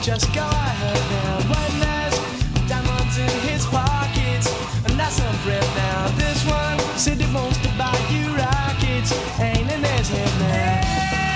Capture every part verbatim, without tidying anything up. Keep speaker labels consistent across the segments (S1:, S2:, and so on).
S1: Just go ahead now. One last diamonds in his pockets, and that's some bread now. This one said he wants to buy you rockets, ain't in his head now.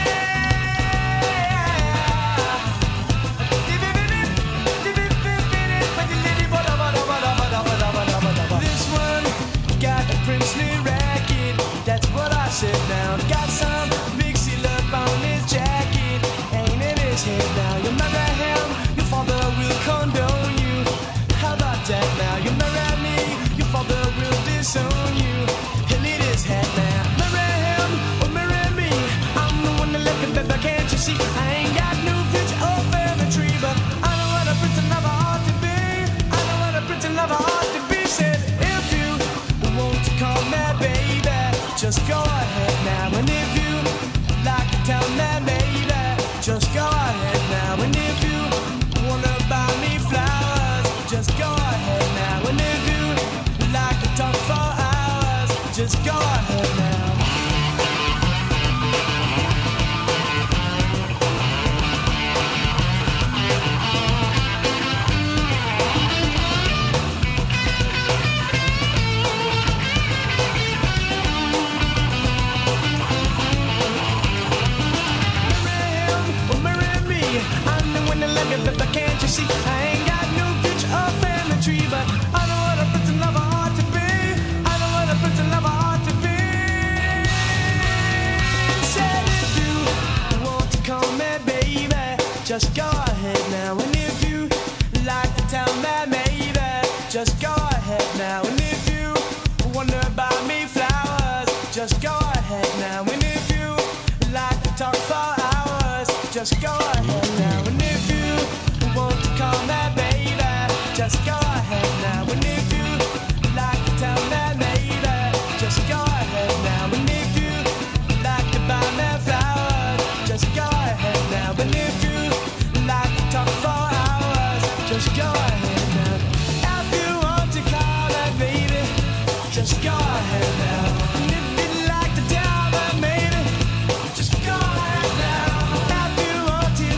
S1: This one got a princely racket, that's what I said now. Got some big seal up on his jacket, ain't in his head now. You marry him, your father will condone you. How about that now? You marry me, your father will disown you. He'll eat his head now. Marry him or marry me, I'm the one that left it, baby, can't you see? I ain't got no future or family tree, but I know what a prince and lover ought to be. I know what a prince and lover ought to be. Said if you want to call me baby, just go ahead now. And if you like to tell me baby, just go ahead now. And if you wanna buy me flowers, just go ahead now. And if you like to talk for hours, just go ahead now. I'm the one that love you, but can't you see? I ain't got no future or family tree, but I know what a prince and lover ought to be. I know what a prince and lover ought to be. Said if you want to call me baby, just go ahead now. And if you like to tell me maybe, just go ahead now. And if you wanna buy me flowers, just go ahead now. And if you like to talk for hours, just go ahead now. And if you want to call me baby, just go ahead now. And if you like to tell me maybe, just go ahead now. And if you like to buy me flowers, just go ahead now. And if you like to talk for hours, just go ahead now. If you want to call me baby, just go ahead now. And if you like to tell me maybe, just go ahead now. If you want to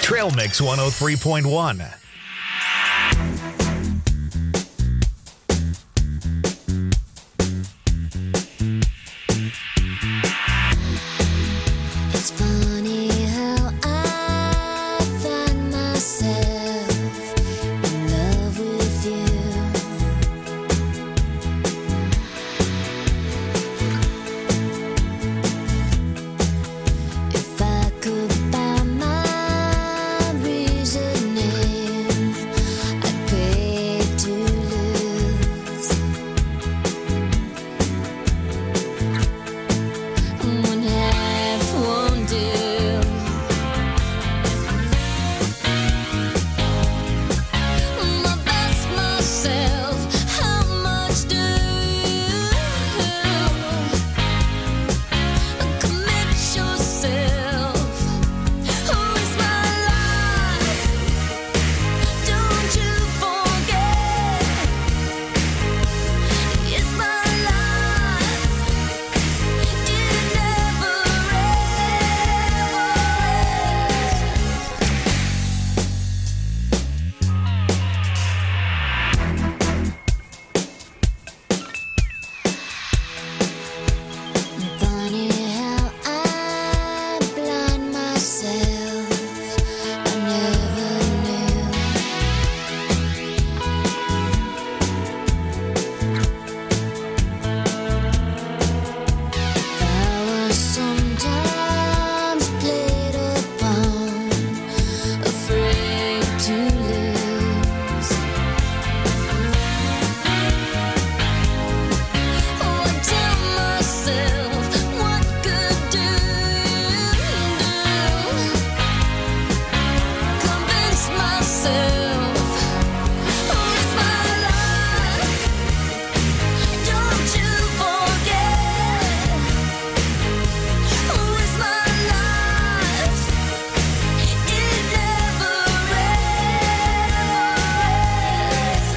S2: Trail Mix one oh three point one.
S3: It's funny how I find myself in love with you. If I could buy my reasoning, I'd pay to lose. One half won't do. My best myself, how much do you commit yourself? Who is my life? Don't you forget, it's my life. It never Funny how I blind myself. I never knew. I was sometimes played upon, afraid to lose. Oh, I tell myself, what good do you do? Convince myself, who is my life? Don't you forget, who is my life? It never ends.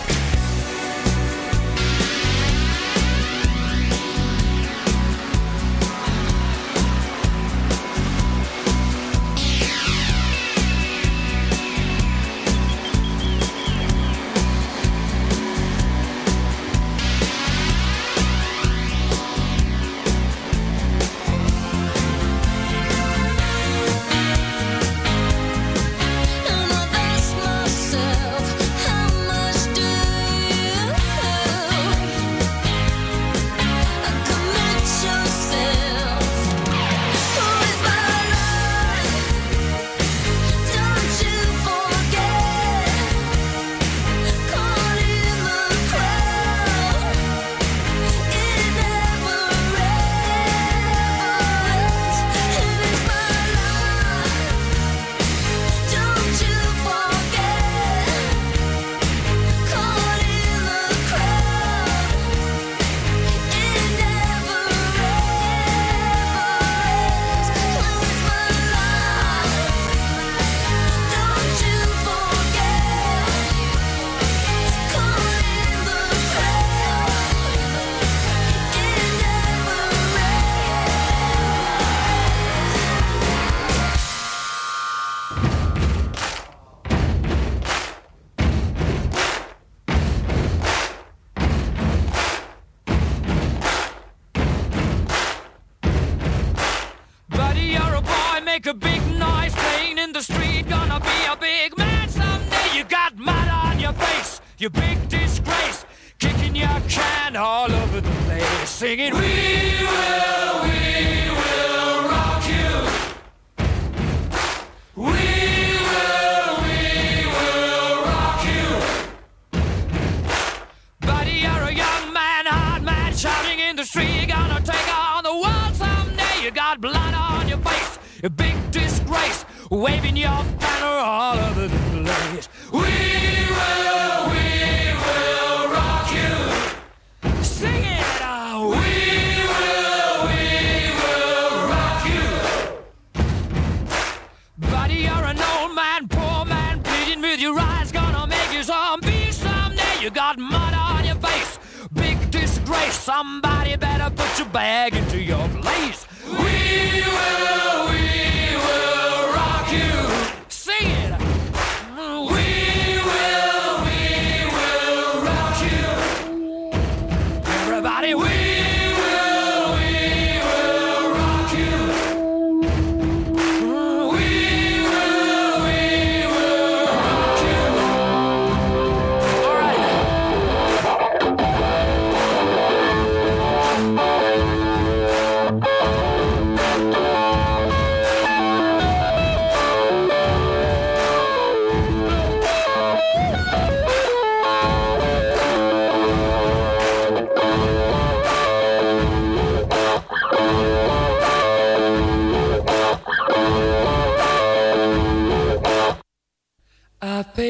S3: And I ask myself, how much do you commit yourself? Who is my life? Don't you forget, caught in the crowd. It never ends. It is my life. Don't you forget, caught in the crowd. It never ends. Who is my life? Don't you forget, caught in the crowd. It never
S1: Buddy, you're a boy, make a big noise playing in the street. Gonna be a big man someday. You got mud on your face, you big disgrace. Kicking your can all over the place. Singing, we will, we will rock you. We will, we will rock you. Buddy, you're a young man, hard man, shouting in the street. You're gonna take on the world someday. You got blood on your face, a big disgrace, waving your banner all over the place. We will, we will rock you. Sing it out. We will, we will rock you. Buddy, you're an old man, poor man, pleading with your eyes, gonna make you zombie someday. You got mud on your face, big disgrace. Somebody better put your bag into your place. We will, we will rock you.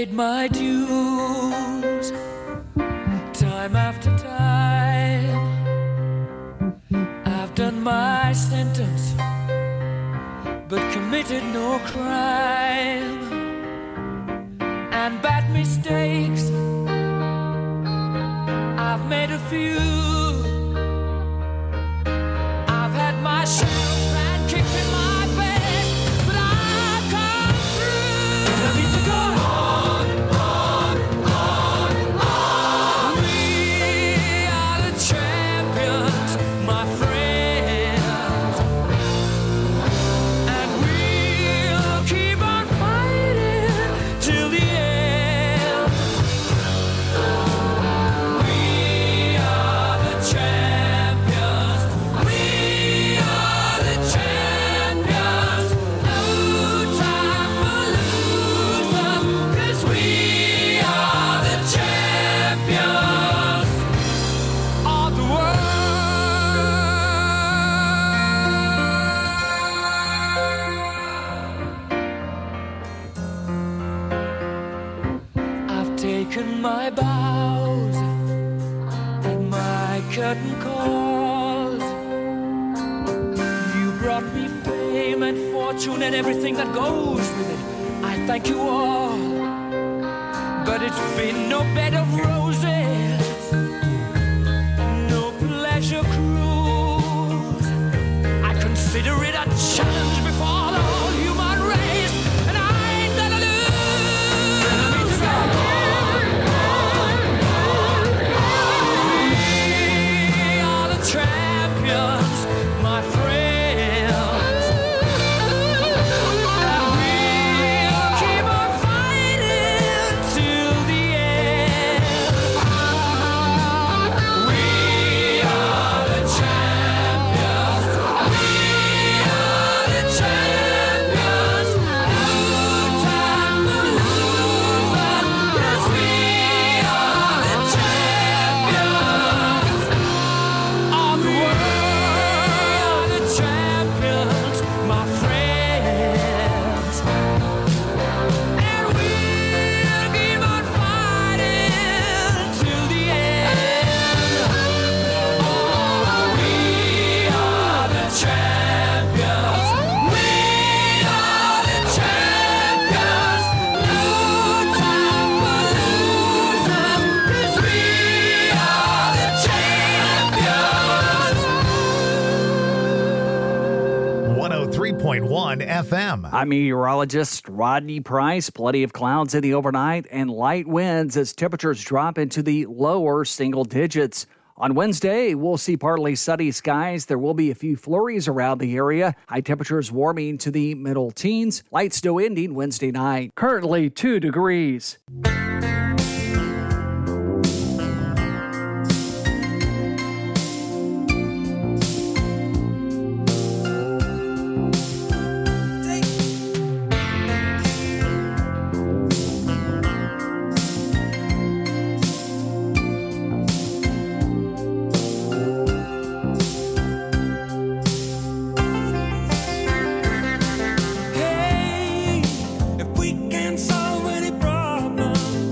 S1: paid my dues time after time. I've done my sentence, but committed no crime. And bad mistakes, I've made a few. I've had my shells and kicked in my face, but I've come through. I need to go on, on, on, on. We are the champions, my friends, and we'll keep on fighting till the end. We are the champions. We are the champions. No time for losers, 'cause we are the champions of the world. I've taken my bows and my curtain calls. You brought me fame and fortune and everything that goes with it. I thank you all, but it's been no bed of roses, no pleasure cruise. I consider it a challenge before the whole human race, and I ain't gonna lose. I need to go on, on, on, on. We are the champions, my friends, and we'll keep on fighting till the end. We are the champions. We are the champions. No time for losers, 'cause we are the champions of the world. The champions, my friends, and we'll keep on fighting till the end. Oh, we are the champions. We are the champions. No time for losers, 'cause we are the champions.
S2: one oh three point one F M.
S4: I'm meteorologist Rodney Price. Plenty of clouds in the overnight and light winds as temperatures drop into the lower single digits. On Wednesday, we'll see partly sunny skies. There will be a few flurries around the area. High temperatures warming to the middle teens. Light snow ending Wednesday night. Currently two degrees.
S1: Hey, if we can solve any problem,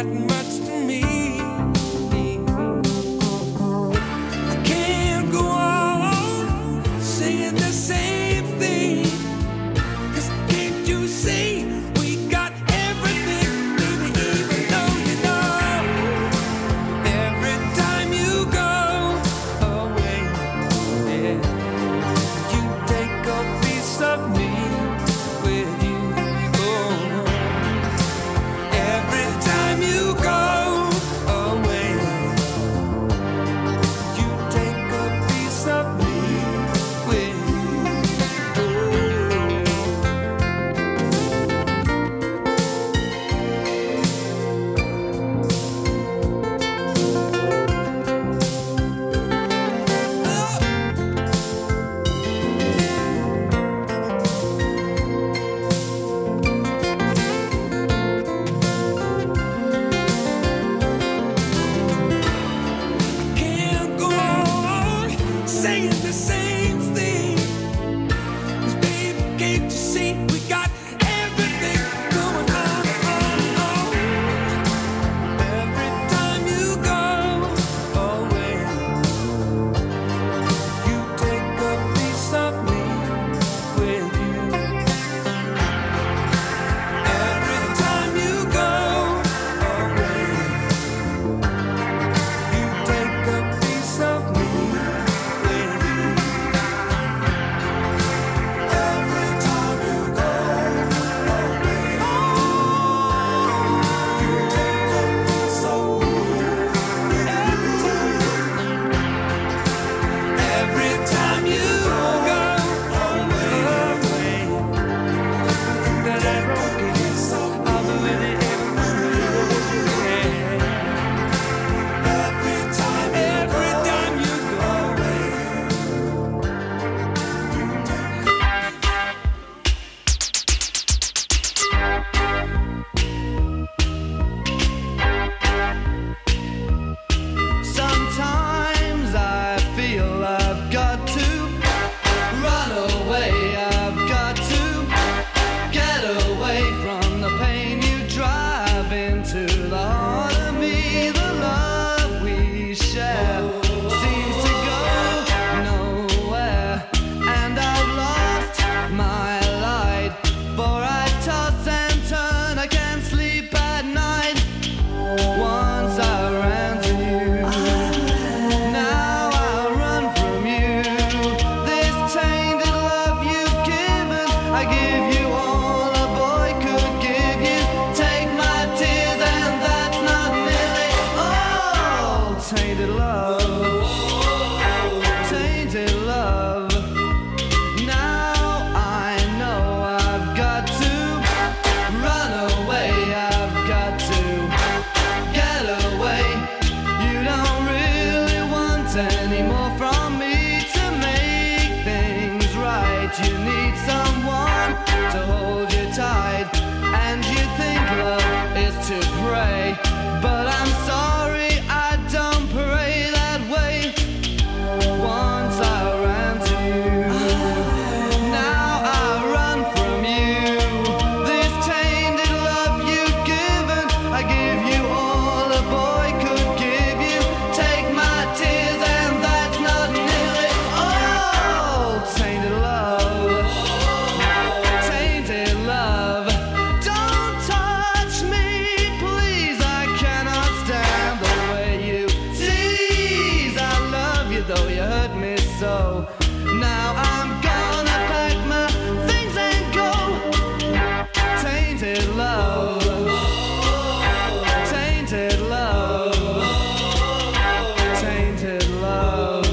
S1: that much to me. I can't go on saying the same thing. 'Cause can't you see we got everything, baby, even though you know every time you go away, yeah, you take a piece of me with you. Oh, every time you go away, you take a piece of me with you. Can't go on saying the same thing. 'Cause baby, can't you see we got everything going on, on, on. Every time you go away, you take a piece of me with you. Every time you go away, you take a piece of me with you. Every time you go away, you take a piece of me. Every time you go away, that I don't get I'll do it every Every time, every time you go away, sometimes I feel I've got to run away. I've got to get away from the pain you drive into the heart of me. The love we share seems to go nowhere, and I've lost my light. For I toss and turn, I can't sleep at night. Once I ran to you, now I run from you. This tainted love you've given, I give you all a boy could give you. Take my tears and that's not nearly all. Tainted love, tainted love. Now I know I've got to run away. I've got to get away. You don't really want any more from me to make things right. You need someone to hold you tight, and you think love is to pray. But I'm sorry, I don't pray that way. Once I ran to you, now I run from you. This tainted love you've given, I give you all a boy could give you. Take my tears and that's not nearly all. Tainted love, tainted love. Don't touch me, please. I cannot stand the way you tease. I love you though you hurt me so. Now I'm gonna pack my things and go. Tainted love, tainted love, tainted love,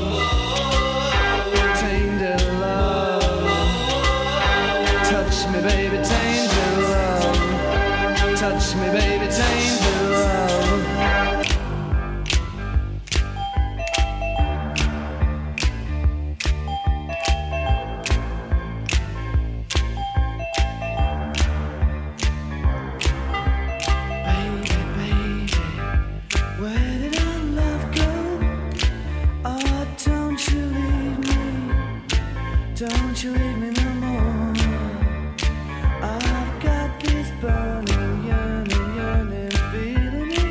S1: tainted love. Touch me, baby, tainted love. Touch me, baby, tainted love. Baby, baby, where did our love go? Oh, don't you leave me, don't you leave me no more. I've got this burning, yearning, yearning feeling in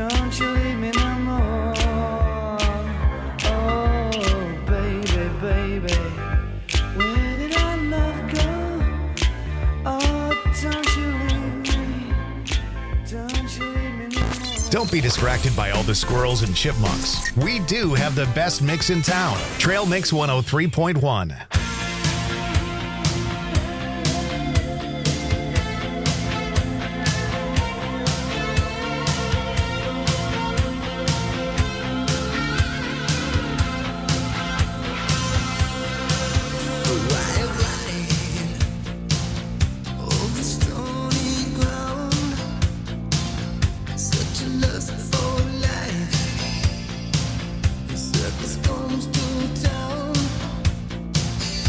S1: Don't you leave me no more. Oh, baby, baby, where did our love go? Oh, don't you leave me. Don't you leave me no more.
S2: Don't be distracted by all the squirrels and chipmunks. We do have the best mix in town. Trail Mix one oh three point one.
S1: Circus comes to town.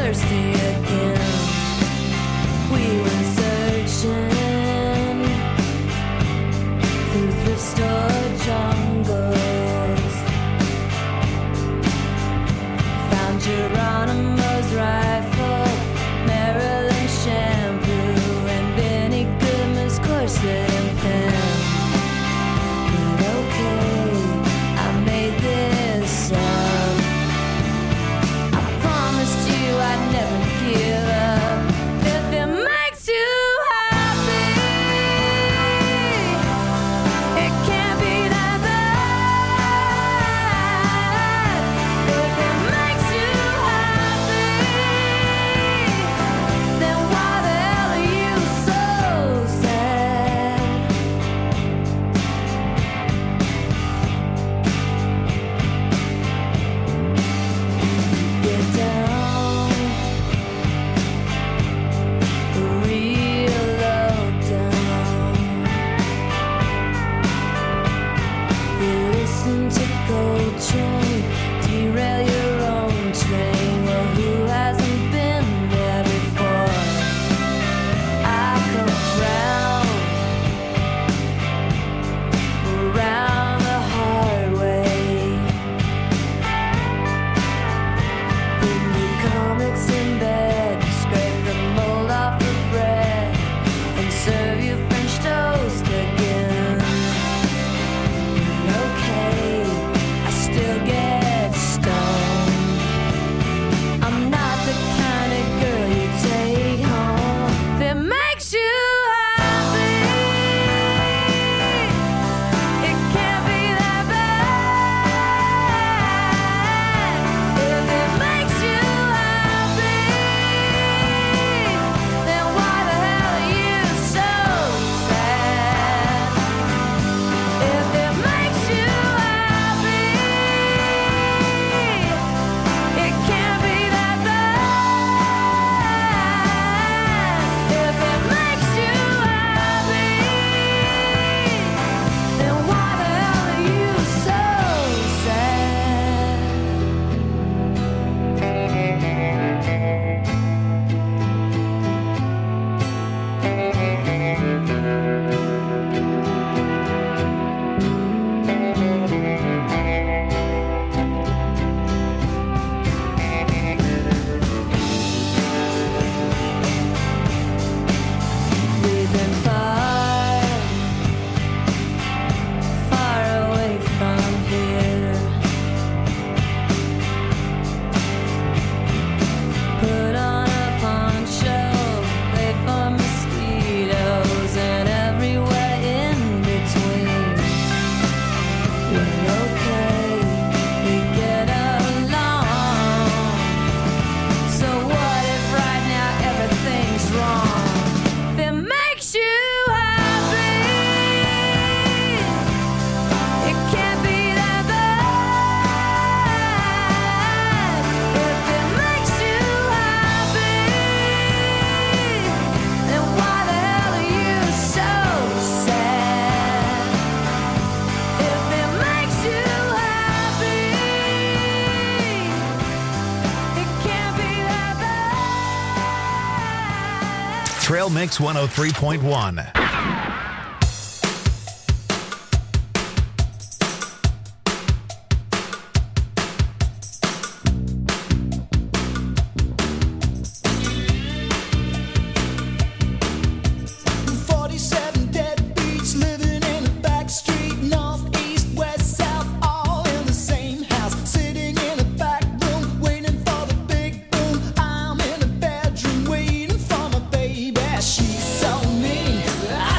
S3: thirsty again. We went searching through thrift store jungles, found Geronimo's rifle, Maryland shampoo, and Benny Goodman's corset and pen. But okay, I made this up. I promised you I'd never give up. If it makes you happy, it can't be that bad. If it makes you happy, then why the hell are you so sad? Get down, real low down. You listen to Coltrane, derail your own train. Well, who hasn't been there before? I come round, around the hard way. Bring you comics in bed, scrape the mold off the bread, and serve you French toast again. Okay, I still get stoned. I'm not the kind of girl you take home. If it makes you happy, it can't be that bad. If it makes you happy, then why the hell are you so sad? If it makes you happy, it can't be that bad. If it makes you happy, then why the hell are you so sad? We've been far, far away from here. Put on a poncho, wait for mosquitoes, and everywhere in between. We're okay, we get along. So what if right now everything's wrong? If it makes you happy, it can't be that bad. If it makes you happy, then why the hell are you so sad? If it makes you happy, it can't be that bad.
S2: Trail Mix one oh three point one.
S1: forty-seven deadbeats living in a back street, north, east, west, south, all in the same house, sitting in a back room, waiting for the big boom. I'm in a bedroom waiting for my baby. She's so mean, I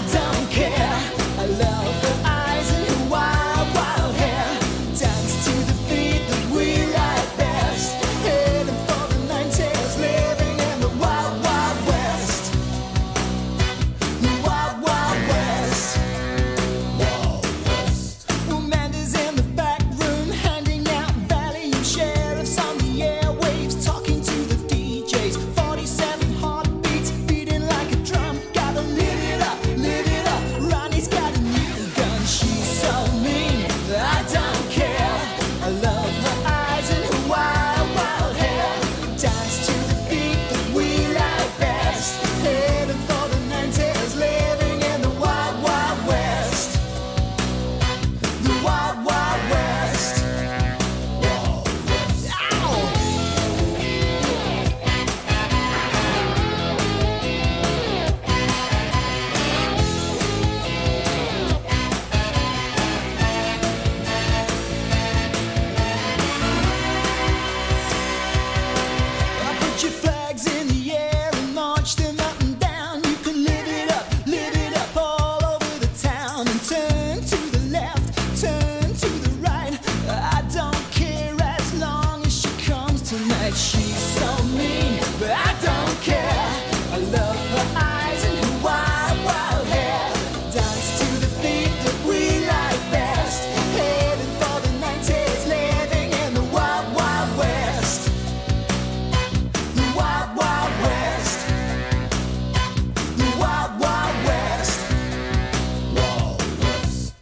S1: Put your flags in the air and march them up and down. You can live it up, live it up all over the town. And turn to the left, turn to the right. I don't care as long as she comes tonight. She's so mean, but I don't care. I love her eyes and her wild, wild hair. Dance to the beat that we like best. Heading for the nineties, living in the wild, wild west. The wild, wild west. The wild, wild west. Wild west.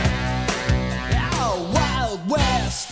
S1: Oh, wild west.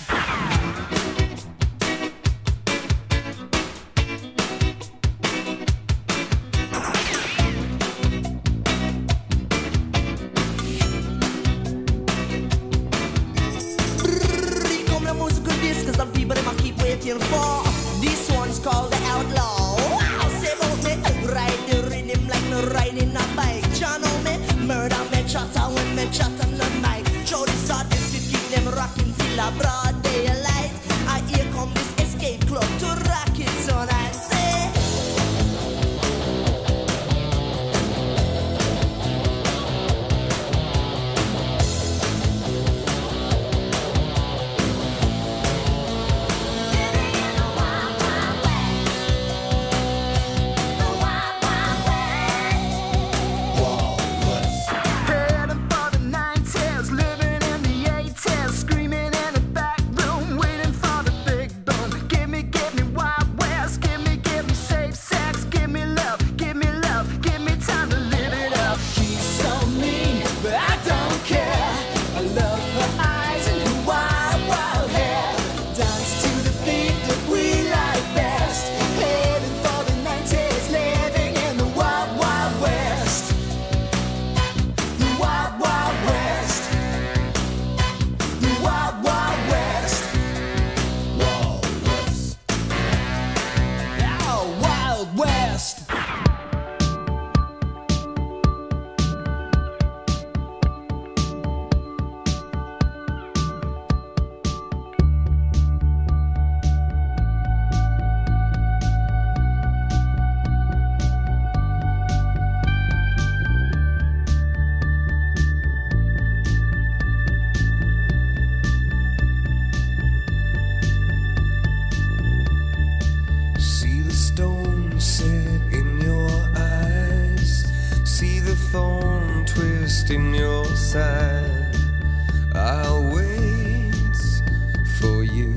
S1: Come la musica disco, some people them a keep waiting for. This one's called the Outlaw. Wow, say about me, ride the rhythm like no riding a bike. You know me, murder me chatter when me chat on the mic. Show this artist to keep them rocking till a broad daylight. I here come this escape club to rock it so nice. Say. Heading for the nineties, living in the eighties, screaming in the back room, waiting for the big boom. Give me, give me Wild West, give me, give me safe sex, give me love, give me love, give me time to live it up. She's so mean, but I don't care. I love her eyes and her wild, wild hair. Dance to the beat that we like best. Heading for the nineties, living in the wild, wild west. The wild, wild west. The wild, wild west. Wild west. Oh, wild west.
S5: See the stone set in your eyes. See the thorn twist in your side. I'll wait for you.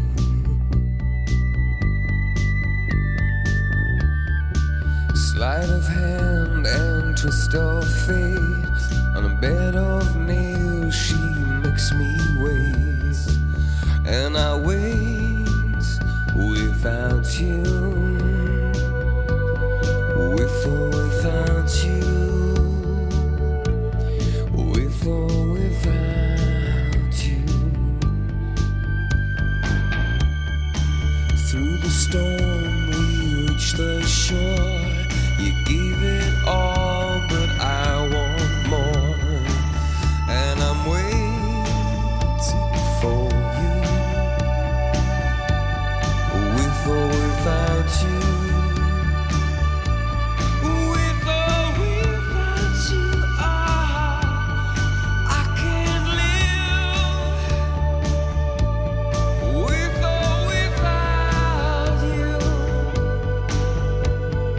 S5: Sleight of hand and twist of fate. On a bed of nails, she makes me wait. And I wait without you, with or without you, with or without you. Through the storm we reach the shore. You gave it all, but I want more. And I'm waiting for you, with or without you, with or without you. Ah, I can't live with or without you.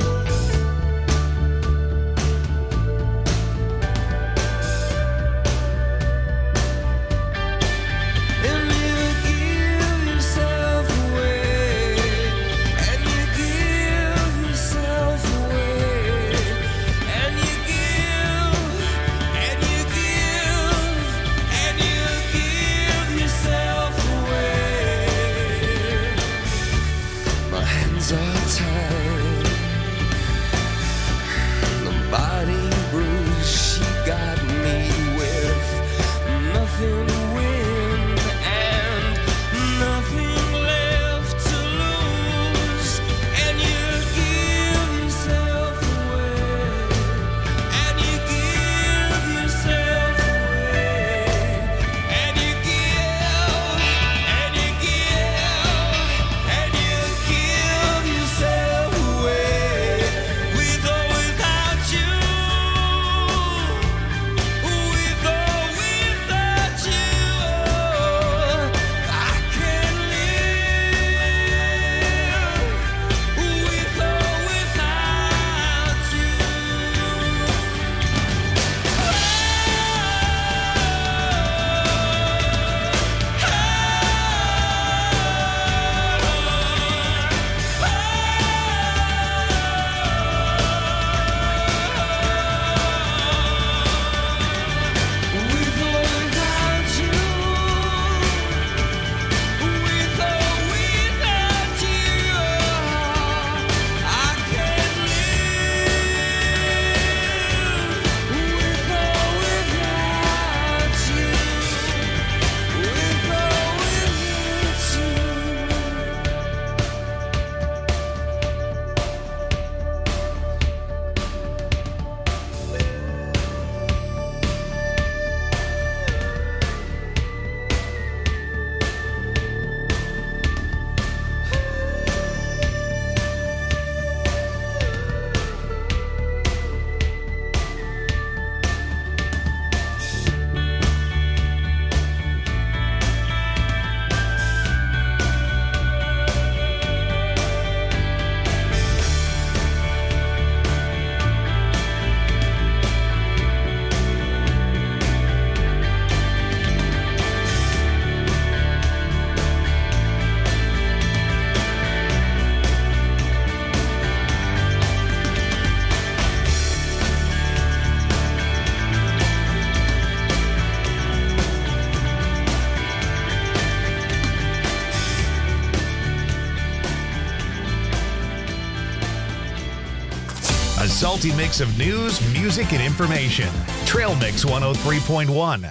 S2: A salty mix of news, music, and information. Trail Mix one oh three point one.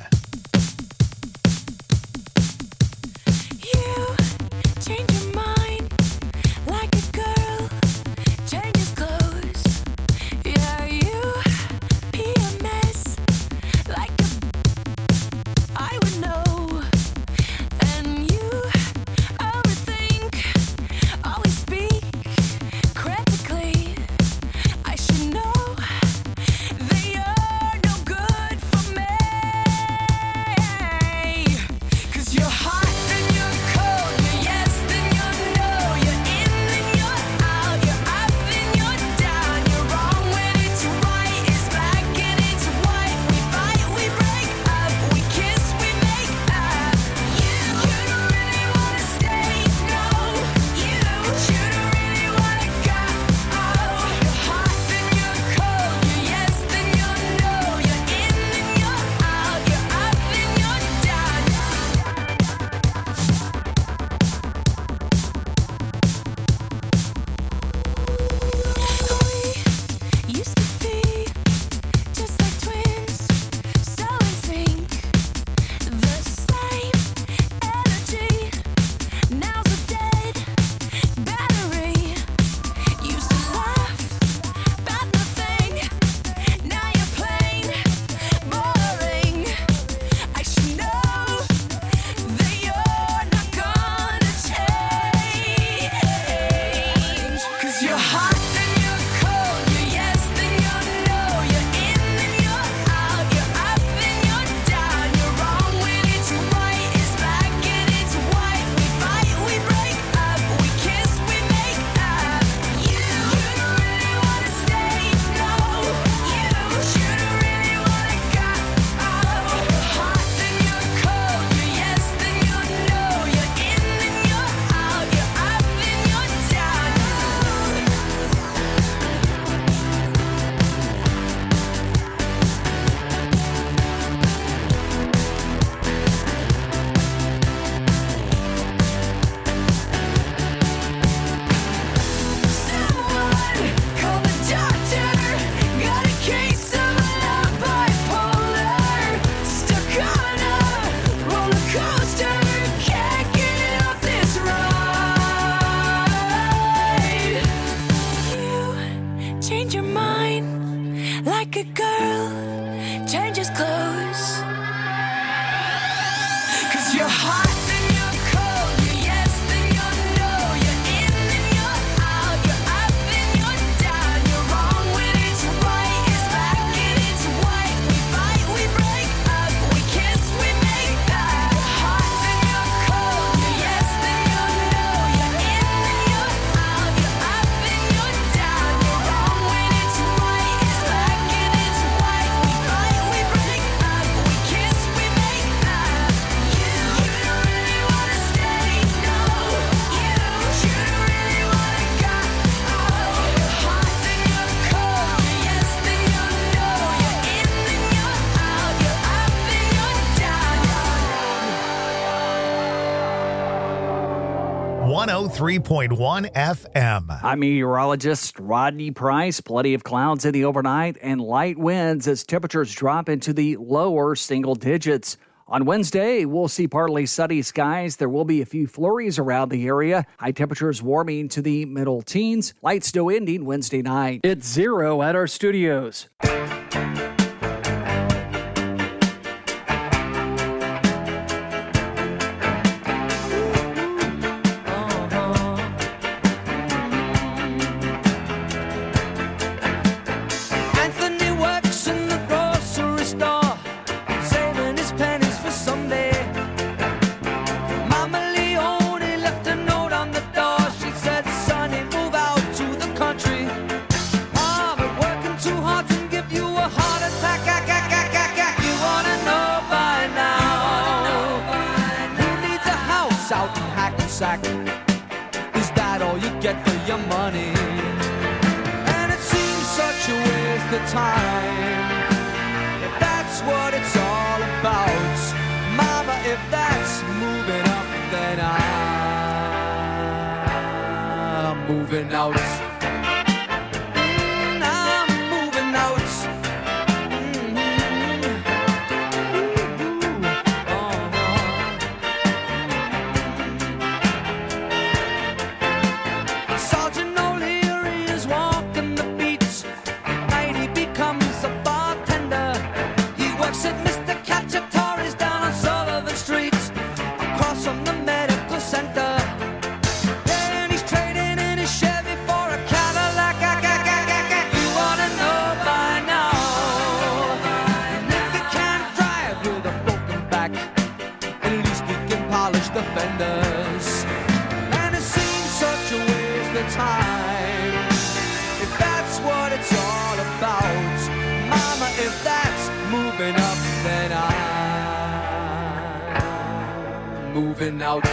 S3: You change your mind like a girl changes clothes. Yeah, you P M S like a I would know. And you overthink, always speak critically. I should know that you're no good for me. 'Cause you're hot, then you're cold, you're yes, then you're no, you're in, then you're out, you're up, then you're down, you're wrong when it's right, it's black and it's white. We fight, we break up, we kiss, we make up. You, you don't really wanna stay, no. You, you don't really wanna go. Oh, you're hot, then you're cold, you're yes, then you're no, you're in, then you're out, you're up, then you're down. We used to be just like twins, so in sync. The same energy. Now's a dead battery. Used to laugh about nothing. Now you're plain boring. I should know that you're not gonna change. 'Cause you're hot, then you're cold, you're yes, then you're no, you're in, then you're out, you're up, then you're down, you're wrong when it's right, it's black and it's white. We fight, we break up, we kiss, we make up. You, you don't really wanna stay, no. You, you don't really wanna go. Oh, you're hot, then you're cold, you're yes, then you're no, you're in, then you're out, you're up, then you're down. Someone call the doctor. Got a case of love bipolar. Stuck on a roller coaster. Can't get off this ride. You change your mind like a girl changes clothes. 'Cause you're hot, then you're cold, you're yes, then you're no, you're in, then you're out, you're up, then you're down, you're wrong when it's right, it's black and it's white. We fight, we break up, we kiss, we make up. You're hot, then you're cold, you're yes, then you're no, you're in, then you're out, you're up, then you're down, you're wrong when it's right, it's black and it's white. We fight, we break up, we kiss, we make up. You, you don't really wanna stay, no. You, you don't really wanna go. Oh, you're hot, then you're cold, you're yes, then you're no, you're in, then you're out, you're up, then you're down.
S2: one oh three point one F M.
S4: I'm meteorologist Rodney Price. Plenty of clouds in the overnight and light winds as temperatures drop into the lower single digits. On Wednesday, we'll see partly sunny skies. There will be a few flurries around the area. High temperatures warming to the middle teens. Light snow ending Wednesday night. It's zero at our studios.
S1: Anthony works in the grocery store, saving his pennies for someday. Mama Leone left a note on the door. She said, "Sonny, move out to the country. Ah, but working too hard can give you a heart attack. Ah, ah, ah, ah, ah. You wanna know by now? Who needs a house out in Hackensack? Is that all you get for your money? And it seems such a waste of time. If that's what it's all about, Mama, if that's moving up, then I'm moving out. Mm, I'm surrenders. And it seems such a waste of time. If that's what it's all about, Mama, if that's moving up, then I'm moving out.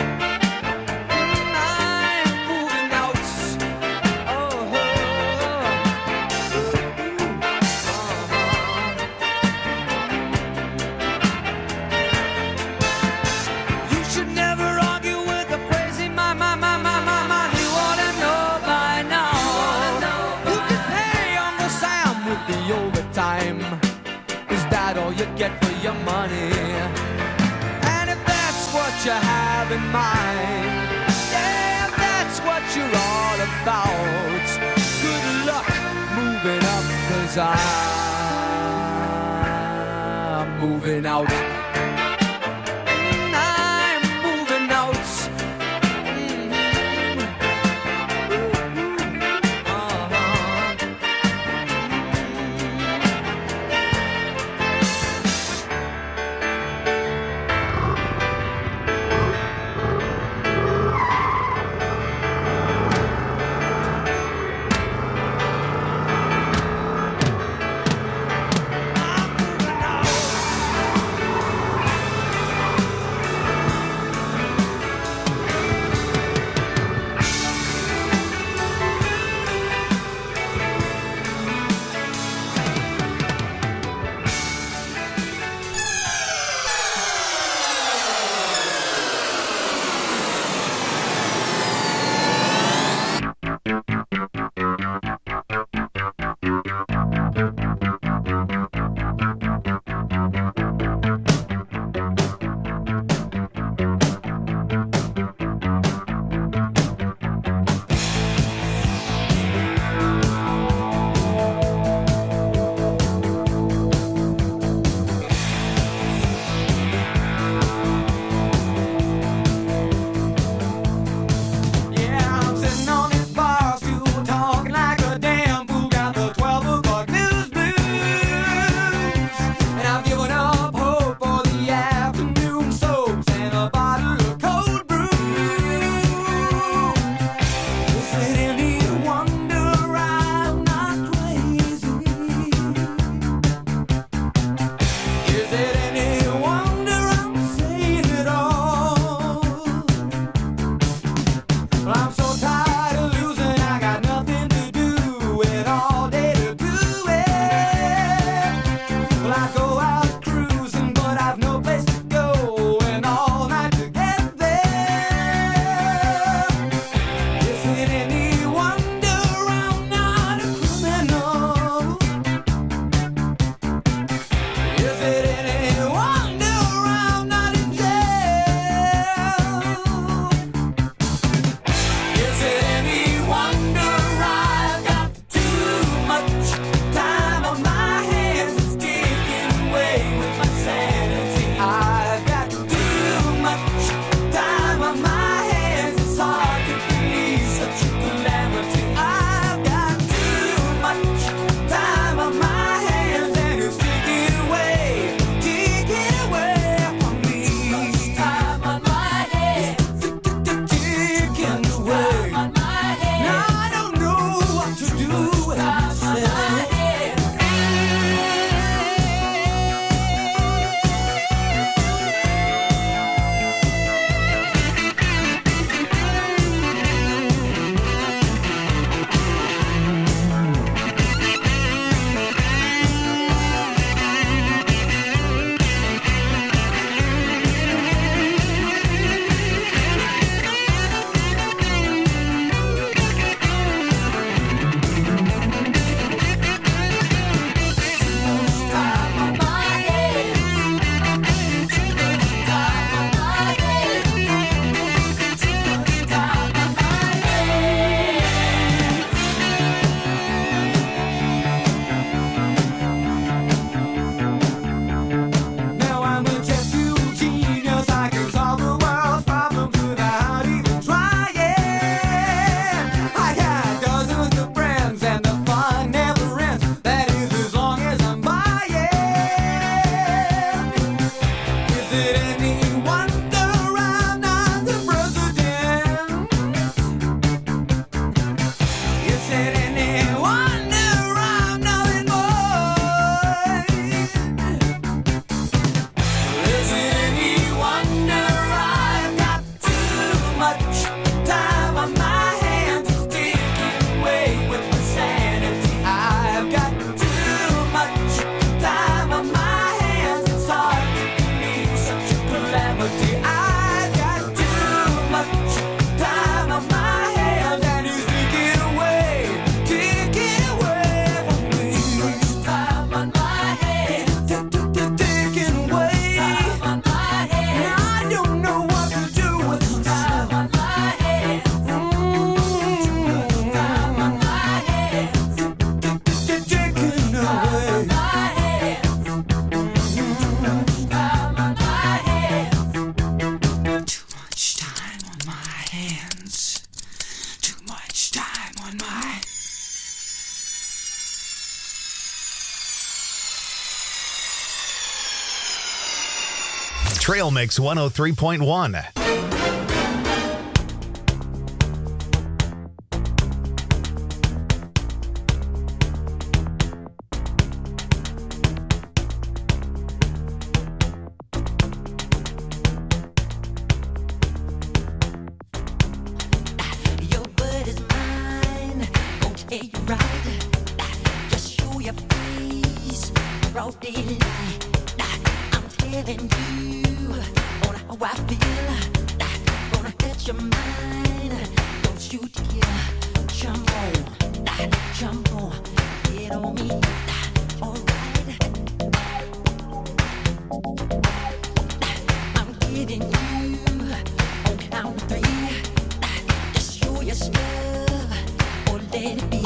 S1: You get for your money, and if that's what you have in mind, yeah, if that's what you're all about, good luck moving up, 'cause I'm moving out. I'm moving out.
S2: Trail Mix one oh three point one.
S6: Your word is mine, gon' tell you right. Just show your face, broad daylight. I'm telling you on how I feel. Gonna catch your mind, don't you dare. Jump on, jump on, get on me. Alright, I'm getting you on count three. Just show your stuff or let it be.